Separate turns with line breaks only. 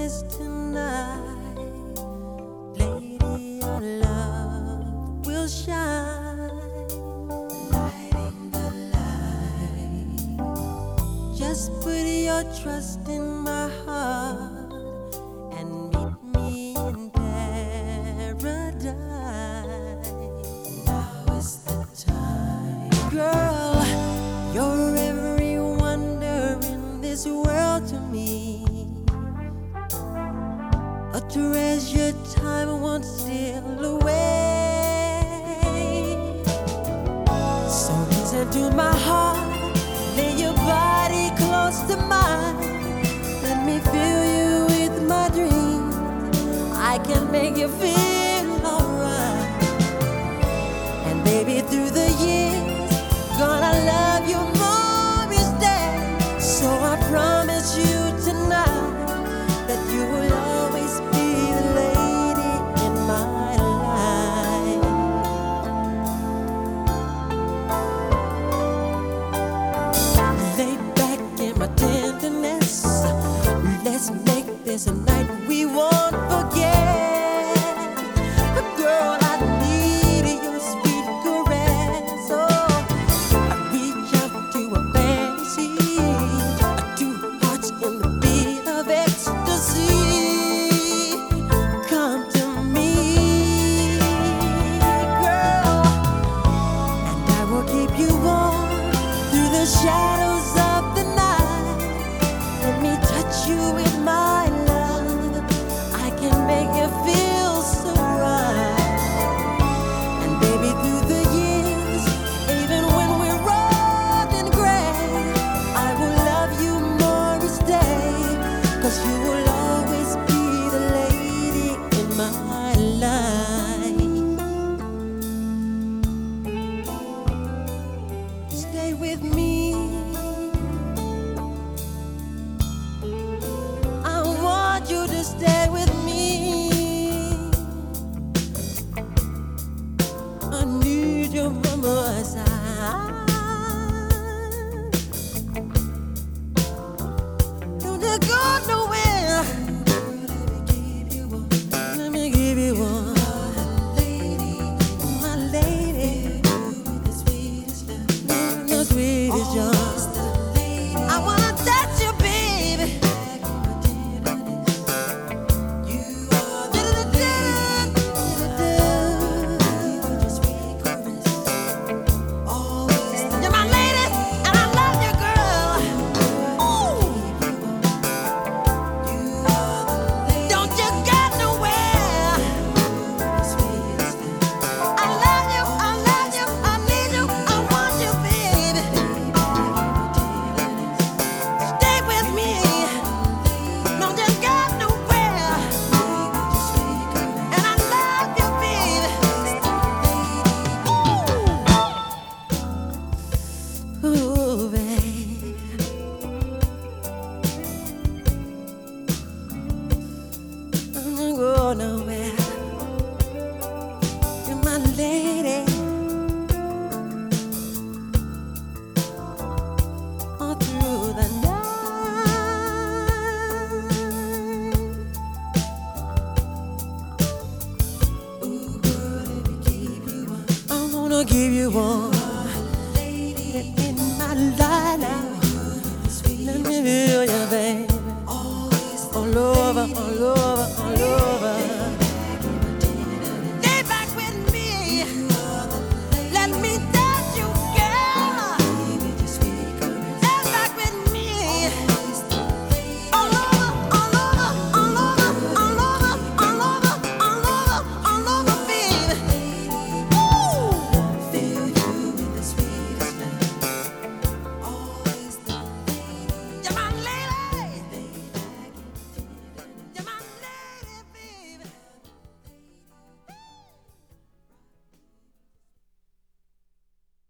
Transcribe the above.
promise tonight, lady, our love will shine, lighting the light. Just put your trust in my heart and meet me in paradise. Now is the time, girl. You're every wonder in this world to me, a treasured time won't steal away. So listen to my heart, lay your body close to mine. Let me fill you with my dreams. I can make you feel alright. And baby, through the years, gonna love you more each day. So I promise you tonight that you will always be the lady in my life. Lay back in my tenderness. Let's make this a night we won't forget. Girl, I need your sweet caress. Oh, I reach out to a fantasy, two hearts in the beat of ecstasy. Come to me, girl, and I will keep you warm through the shadows of the night. Let me touch you with my love. I can make you feel so right. And baby, through the years, even when we're old and gray, I will love you more each day. 'Cause you will always be the lady in my life. Stay with me. I want you to stay with me. I need you by my side. Don't you go nowhere. Let me give you one, my lady, the sweetest young. I wanna touch you, baby. You're my lady, and I love you, girl. Ooh. Don't you go nowhere. I love you, I love you, I need you, I want you, baby. Stay with me. Don't you go nowhere. And I love you, baby. Ooh, baby. Don't go nowhere. You're my lady. All through the night. Ooh, girl, let me give you one. I wanna give you one. In my life now. Let me feel you, baby. All over, all over.